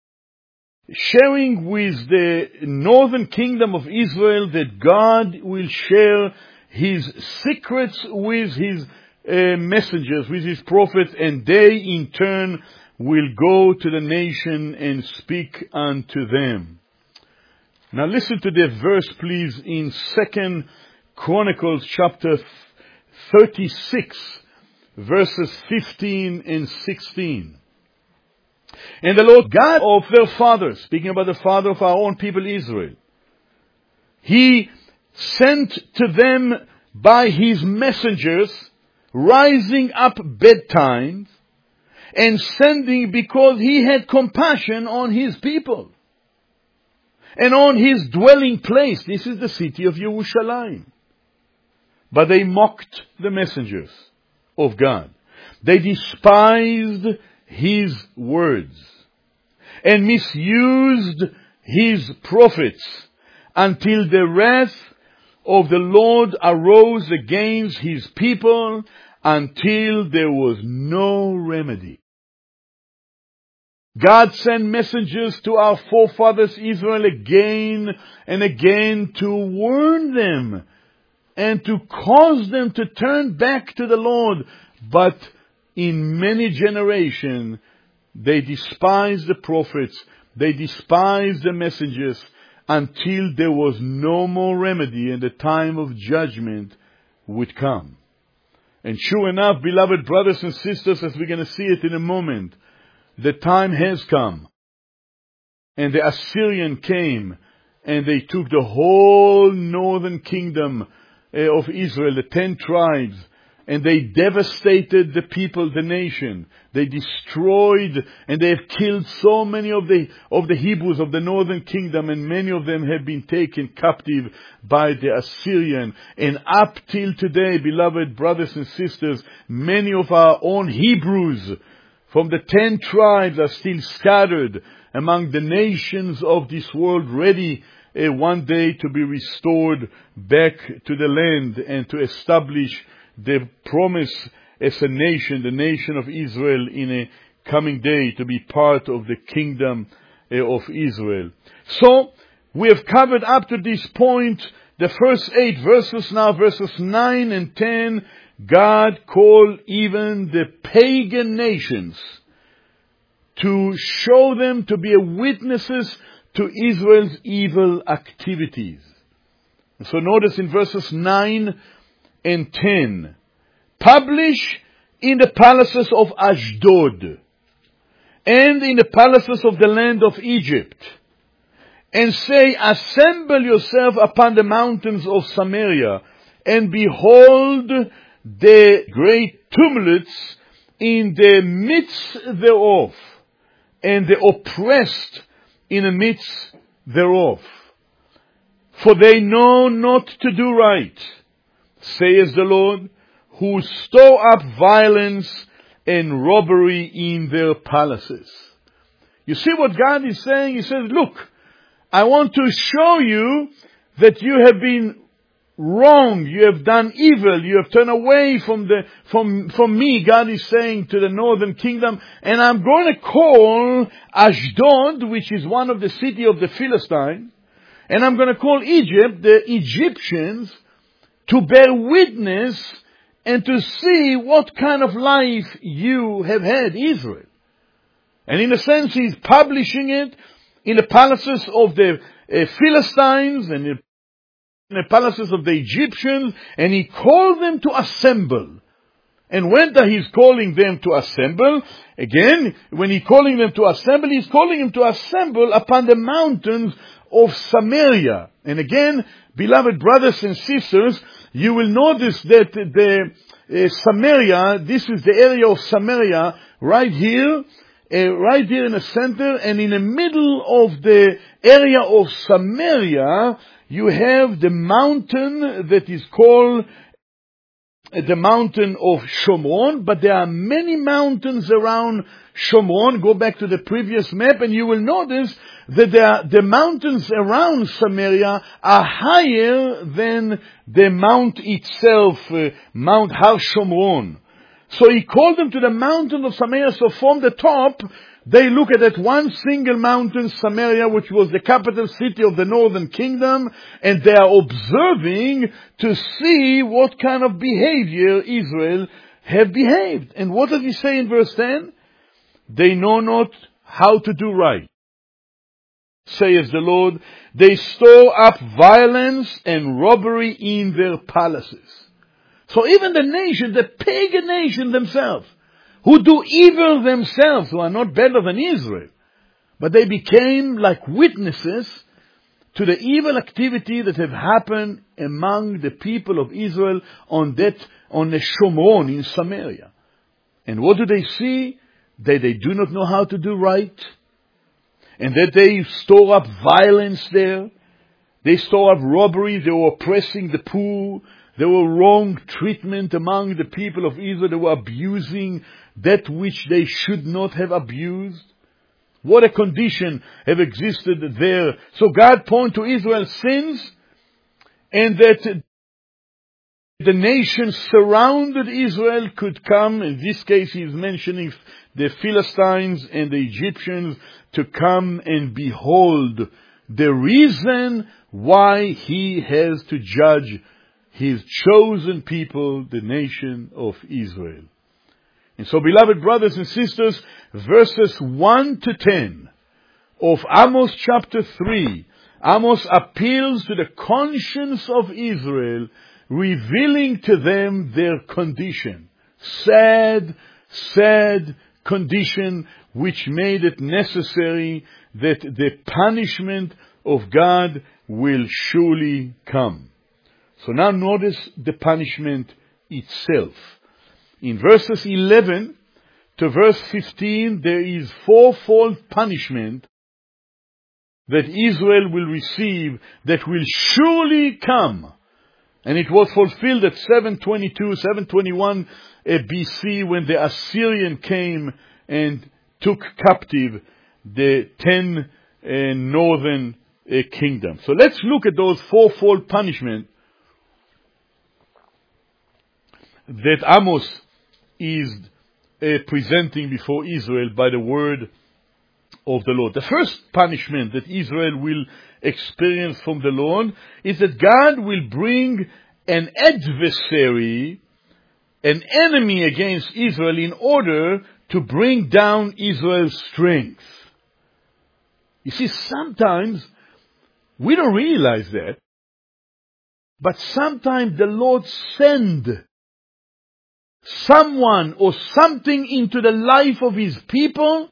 sharing with the northern kingdom of Israel that God will share his secrets with his uh, messengers, with his prophets, and they in turn will go to the nation and speak unto them. Now listen to the verse, please, in Second Chronicles chapter thirty-six, verses fifteen and sixteen. And the Lord God of their fathers, speaking about the father of our own people Israel, he sent to them by his messengers, rising up betimes, and sending because he had compassion on his people. And on his dwelling place, this is the city of Jerusalem. But they mocked the messengers of God. They despised his words and misused his prophets until the wrath of the Lord arose against his people until there was no remedy. God sent messengers to our forefathers Israel again and again to warn them and to cause them to turn back to the Lord. But in many generations, they despised the prophets, they despised the messengers until there was no more remedy and the time of judgment would come. And sure enough, beloved brothers and sisters, as we're going to see it in a moment, the time has come. And the Assyrian came and they took the whole northern kingdom of Israel, the ten tribes, and they devastated the people, the nation. They destroyed, and they have killed so many of the, of the Hebrews of the northern kingdom, and many of them have been taken captive by the Assyrian. And up till today, beloved brothers and sisters, many of our own Hebrews from the ten tribes are still scattered among the nations of this world, ready uh, one day to be restored back to the land and to establish the promise as a nation, the nation of Israel, in a coming day, to be part of the kingdom uh, of Israel. So, we have covered up to this point the first eight verses now, verses nine and ten. God called even the pagan nations to show them to be witnesses to Israel's evil activities. So notice in verses nine and ten, publish in the palaces of Ashdod and in the palaces of the land of Egypt, and say, assemble yourself upon the mountains of Samaria, and behold the great tumults in the midst thereof, and the oppressed in the midst thereof. For they know not to do right, says the Lord, who store up violence and robbery in their palaces. You see what God is saying? He says, look, I want to show you that you have been wrong, you have done evil, you have turned away from the, from, from me, God is saying to the northern kingdom, and I'm going to call Ashdod, which is one of the city of the Philistines, and I'm going to call Egypt, the Egyptians, to bear witness and to see what kind of life you have had, Israel. And in a sense, he's publishing it in the palaces of the uh, Philistines and in the palaces of the Egyptians, and he called them to assemble. And when he's calling them to assemble, again, when he's calling them to assemble, he's calling them to assemble upon the mountains of Samaria. And again, beloved brothers and sisters, you will notice that the uh, Samaria, this is the area of Samaria, right here, uh, right here in the center, and in the middle of the area of Samaria, you have the mountain that is called the mountain of Shomron, but there are many mountains around Shomron. Go back to the previous map and you will notice that there, the mountains around Samaria are higher than the mount itself, uh, Mount Har Shomron. So he called them to the mountain of Samaria, so from the top, they look at that one single mountain, Samaria, which was the capital city of the northern kingdom, and they are observing to see what kind of behavior Israel have behaved. And what does he say in verse ten? They know not how to do right, says the Lord. They store up violence and robbery in their palaces. So even the nation, the pagan nation themselves, who do evil themselves, who are not better than Israel, but they became like witnesses to the evil activity that have happened among the people of Israel on that, on the Shomron in Samaria. And what do they see? That they do not know how to do right, and that they store up violence there. They store up robbery. They were oppressing the poor. There were wrong treatment among the people of Israel. They were abusing that which they should not have abused. What a condition have existed there. So God pointed to Israel's sins, and that the nations surrounded Israel could come. In this case, he is mentioning the Philistines and the Egyptians to come and behold the reason why he has to judge his chosen people, the nation of Israel. And so, beloved brothers and sisters, verses one to ten of Amos chapter three, Amos appeals to the conscience of Israel, revealing to them their condition. Sad, sad condition which made it necessary that the punishment of God will surely come. So now notice the punishment itself. In verses eleven to verse fifteen, there is fourfold punishment that Israel will receive that will surely come. And it was fulfilled at seven twenty-two, seven twenty-one B C when the Assyrian came and took captive the ten uh, northern uh, kingdoms. So let's look at those fourfold punishment that Amos is uh, presenting before Israel by the word of the Lord. The first punishment that Israel will experience from the Lord is that God will bring an adversary, an enemy against Israel in order to bring down Israel's strength. You see, sometimes we don't realize that, but sometimes the Lord sends someone or something into the life of His people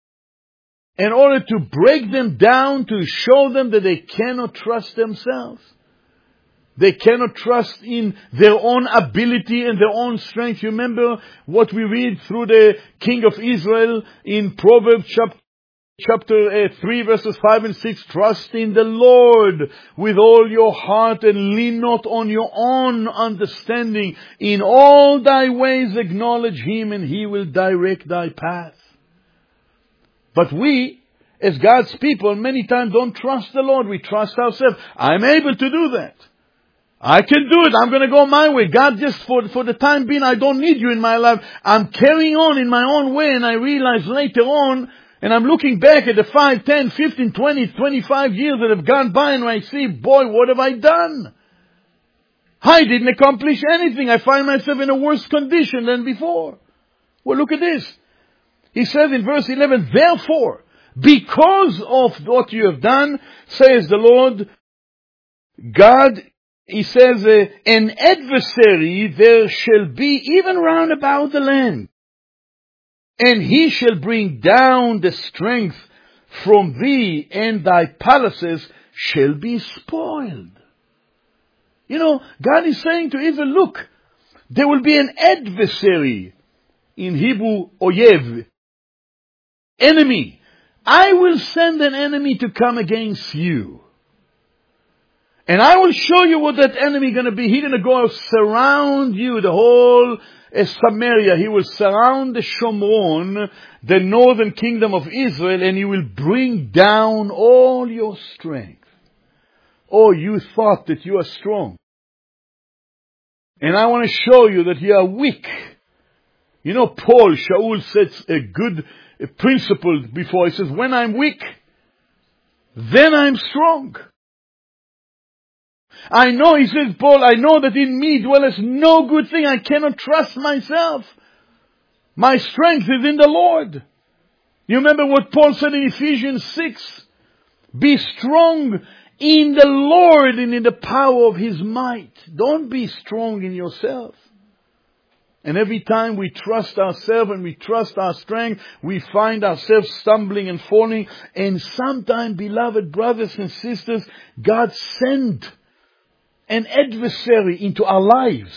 in order to break them down, to show them that they cannot trust themselves. They cannot trust in their own ability and their own strength. You remember what we read through the king of Israel in Proverbs chapter Chapter uh, three, verses five and six, trust in the Lord with all your heart and lean not on your own understanding. In all thy ways acknowledge Him and He will direct thy path. But we, as God's people, many times don't trust the Lord. We trust ourselves. I'm able to do that. I can do it. I'm going to go my way. God, just for, for the time being, I don't need you in my life. I'm carrying on in my own way, and I realize later on, and I'm looking back at the five, ten, fifteen, twenty, twenty-five years that have gone by, and I see, boy, what have I done? I didn't accomplish anything. I find myself in a worse condition than before. Well, look at this. He says in verse eleven, therefore, because of what you have done, says the Lord, God, He says, uh, an adversary there shall be even round about the land. And he shall bring down the strength from thee, and thy palaces shall be spoiled. You know, God is saying to Israel, look, there will be an adversary, in Hebrew, oyev, enemy. I will send an enemy to come against you. And I will show you what that enemy is going to be. He's going to go surround you, the whole uh, Samaria. He will surround the Shomron, the northern kingdom of Israel, and he will bring down all your strength. Oh, you thought that you are strong. And I want to show you that you are weak. You know, Paul, Shaul sets a good principle before. He says, when I'm weak, then I'm strong. I know, he says, Paul, I know that in me dwelleth no good thing. I cannot trust myself. My strength is in the Lord. You remember what Paul said in Ephesians six? Be strong in the Lord and in the power of His might. Don't be strong in yourself. And every time we trust ourselves and we trust our strength, we find ourselves stumbling and falling. And sometimes, beloved brothers and sisters, God sent an adversary into our lives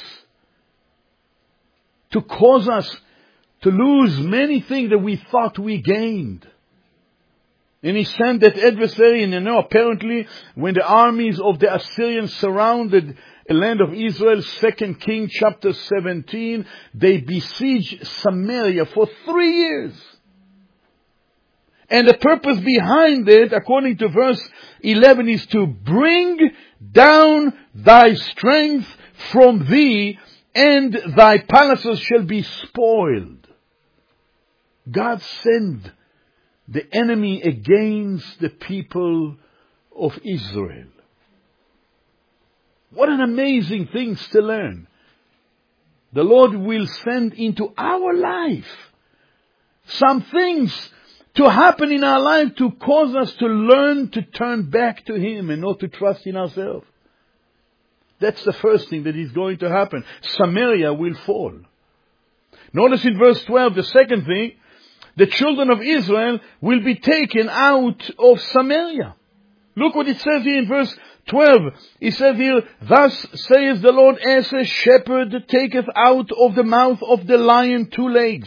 to cause us to lose many things that we thought we gained. And He sent that adversary, and you know, apparently when the armies of the Assyrians surrounded the land of Israel, Second Kings chapter seventeen, they besieged Samaria for three years. And the purpose behind it, according to verse eleven, is to bring down thy strength from thee, and thy palaces shall be spoiled. God sent the enemy against the people of Israel. What an amazing thing to learn. The Lord will send into our life some things to happen in our life to cause us to learn to turn back to Him and not to trust in ourselves. That's the first thing that is going to happen. Samaria will fall. Notice in verse twelve, the second thing, the children of Israel will be taken out of Samaria. Look what it says here in verse twelve, he said here, thus saith the Lord, as a shepherd taketh out of the mouth of the lion two legs,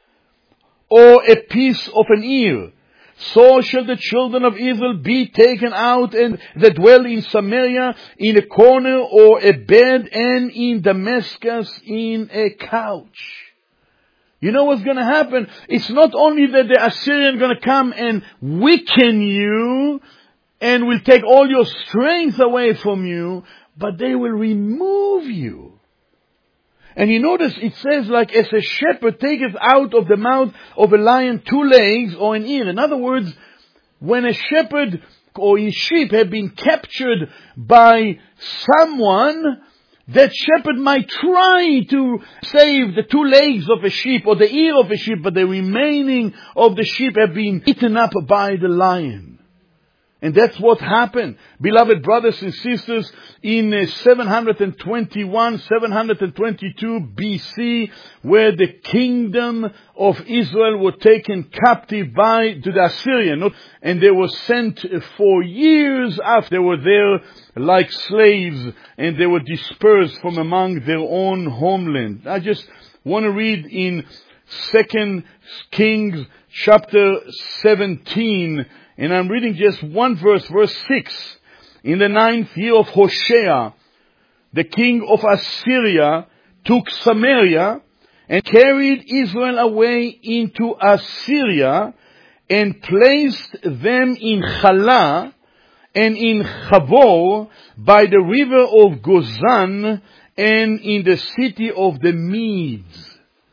or a piece of an ear, so shall the children of Israel be taken out, and that dwell in Samaria in a corner or a bed, and in Damascus in a couch. You know what's going to happen? It's not only that the Assyrian going to come and weaken you and will take all your strength away from you, but they will remove you. And you notice it says, like, as a shepherd taketh out of the mouth of a lion two legs or an ear. In other words, when a shepherd or his sheep have been captured by someone, that shepherd might try to save the two legs of a sheep or the ear of a sheep, but the remaining of the sheep have been eaten up by the lion. And that's what happened. Beloved brothers and sisters, in uh, seven twenty-one, seven twenty-two B C, where the kingdom of Israel were taken captive by to the Assyrian, and they were sent for years after they were there like slaves, and they were dispersed from among their own homeland. I just want to read in Second Kings chapter seventeen, and I'm reading just one verse, verse six. In the ninth year of Hoshea, the king of Assyria took Samaria and carried Israel away into Assyria and placed them in Halah and in Chabor by the river of Gozan and in the city of the Medes.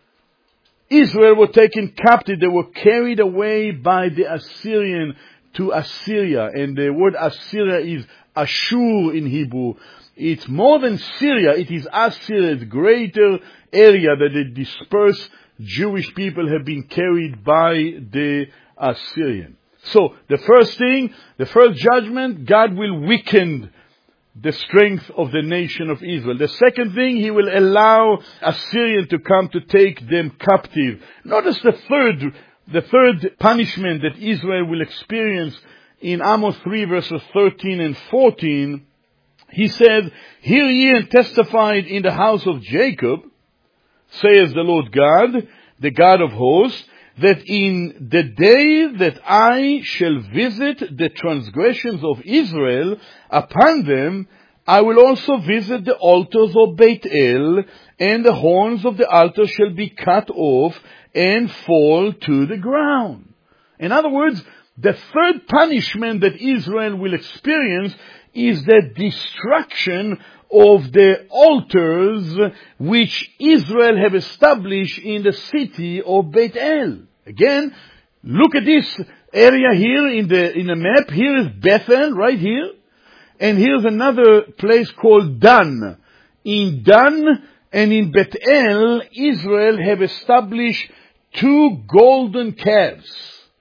Israel were taken captive. They were carried away by the Assyrian to Assyria. And the word Assyria is Ashur in Hebrew. It's more than Syria. It is Assyria, the greater area that the dispersed Jewish people have been carried by the Assyrian. So, the first thing, the first judgment, God will weaken the strength of the nation of Israel. The second thing, He will allow Assyrian to come to take them captive. Notice the third, the third punishment that Israel will experience in Amos three verses thirteen and fourteen. He said, hear ye and testified in the house of Jacob, says the Lord God, the God of hosts, that in the day that I shall visit the transgressions of Israel upon them, I will also visit the altars of Beit El, and the horns of the altar shall be cut off and fall to the ground. In other words, the third punishment that Israel will experience is the destruction of the altars which Israel have established in the city of Beit El. Again, look at this area here in the in the map. Here is Bethel, right here. And here's another place called Dan. In Dan and in Bethel, Israel have established two golden calves.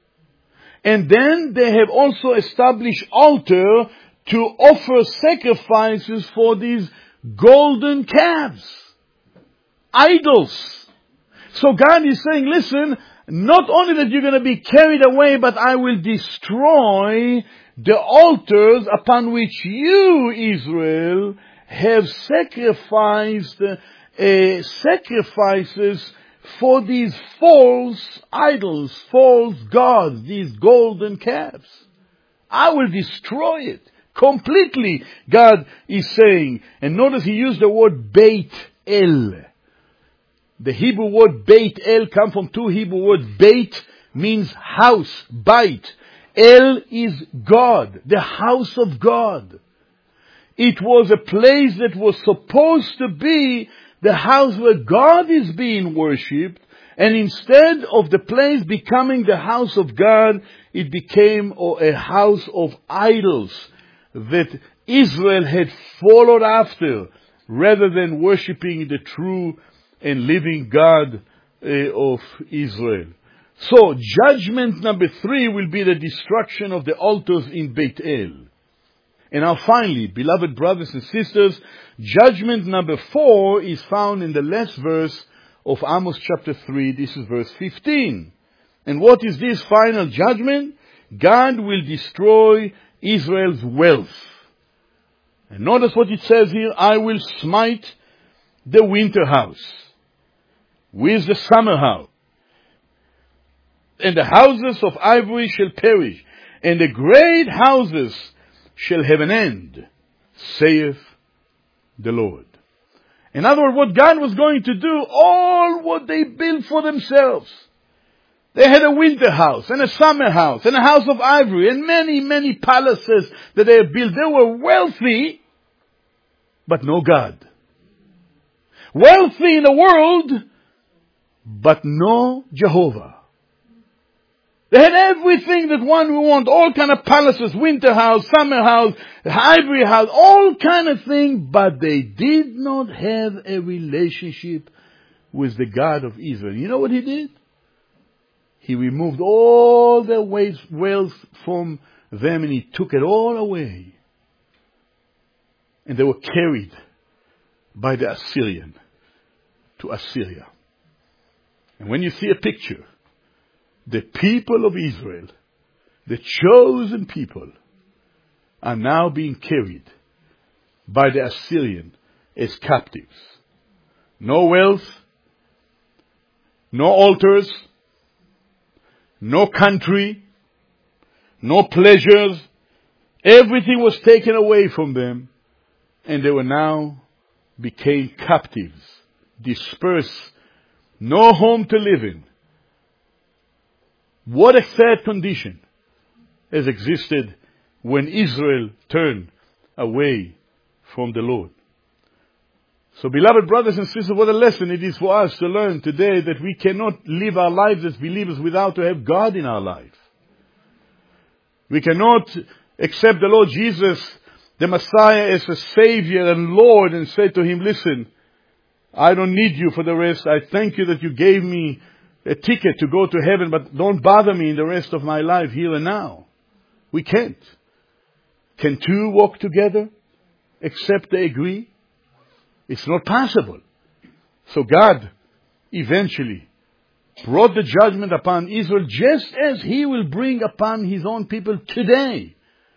And then they have also established altar to offer sacrifices for these golden calves. Idols. So God is saying, listen, not only that you're going to be carried away, but I will destroy the altars upon which you, Israel, have sacrificed uh, sacrifices for these false idols, false gods, these golden calves. I will destroy it completely, God is saying. And notice He used the word Beit El. The Hebrew word Beit El comes from two Hebrew words. Beit means house, Beit. El is God, the house of God. It was a place that was supposed to be the house where God is being worshipped, and instead of the place becoming the house of God, it became a house of idols that Israel had followed after, rather than worshipping the true and living God uh, of Israel. So, judgment number three will be the destruction of the altars in Beit El. And now finally, beloved brothers and sisters, judgment number four is found in the last verse of Amos chapter three. This is verse fifteen. And what is this final judgment? God will destroy Israel's wealth. And notice what it says here, I will smite the winter house with the summer house, and the houses of ivory shall perish, and the great houses shall have an end, saith the Lord. In other words, what God was going to do, all what they built for themselves. They had a winter house and a summer house and a house of ivory and many, many palaces that they had built. They were wealthy, but no God. Wealthy in the world, but no Jehovah. They had everything that one would want, all kind of palaces, winter house, summer house, ivory house, all kind of things, but they did not have a relationship with the God of Israel. You know what he did? He removed all their wealth from them and he took it all away. And they were carried by the Assyrian to Assyria. And when you see a picture, the people of Israel, the chosen people, are now being carried by the Assyrian as captives. No wealth, no altars, no country, no pleasures. Everything was taken away from them, and they were now became captives, dispersed, no home to live in. What a sad condition has existed when Israel turned away from the Lord. So, beloved brothers and sisters, what a lesson it is for us to learn today that we cannot live our lives as believers without to have God in our life. We cannot accept the Lord Jesus, the Messiah, as a Savior and Lord and say to Him, listen, I don't need you for the rest. I thank you that you gave me a ticket to go to heaven, but don't bother me in the rest of my life here and now. We can't. Can two walk together except they agree? It's not possible. So God eventually brought the judgment upon Israel just as He will bring upon His own people today.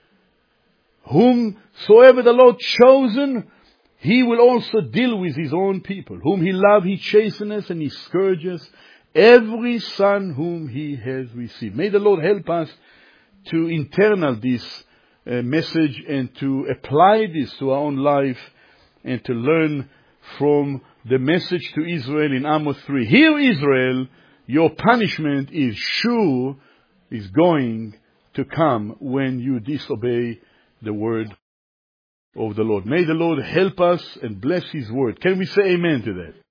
Whomsoever the Lord chosen, He will also deal with His own people. Whom He loves, He chasteneth and He scourges every son whom He has received. May the Lord help us to internal this uh, message and to apply this to our own life and to learn from the message to Israel in Amos three. Hear, Israel, your punishment is sure, is going to come when you disobey the word of the Lord. May the Lord help us and bless His word. Can we say amen to that?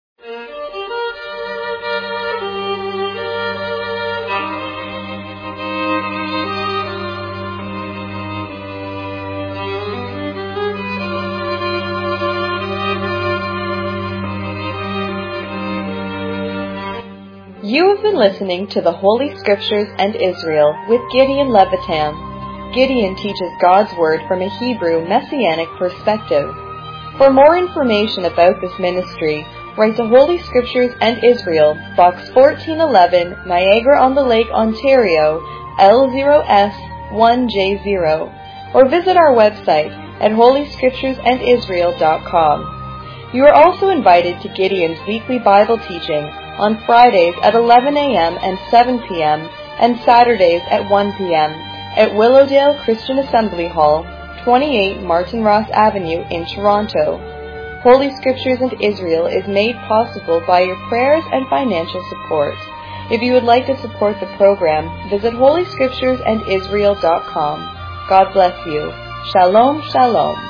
You have been listening to the Holy Scriptures and Israel with Gideon Levitan. Gideon teaches God's Word from a Hebrew Messianic perspective. For more information about this ministry, write to Holy Scriptures and Israel, Box fourteen eleven, Niagara-on-the-Lake, Ontario, L zero S one J zero, or visit our website at holy scriptures and israel dot com. You are also invited to Gideon's weekly Bible teaching on Fridays at eleven a.m. and seven p.m. and Saturdays at one p.m. at Willowdale Christian Assembly Hall, twenty-eight Martin Ross Avenue in Toronto. Holy Scriptures and Israel is made possible by your prayers and financial support. If you would like to support the program, visit holy scriptures and israel dot com. God bless you. Shalom, shalom.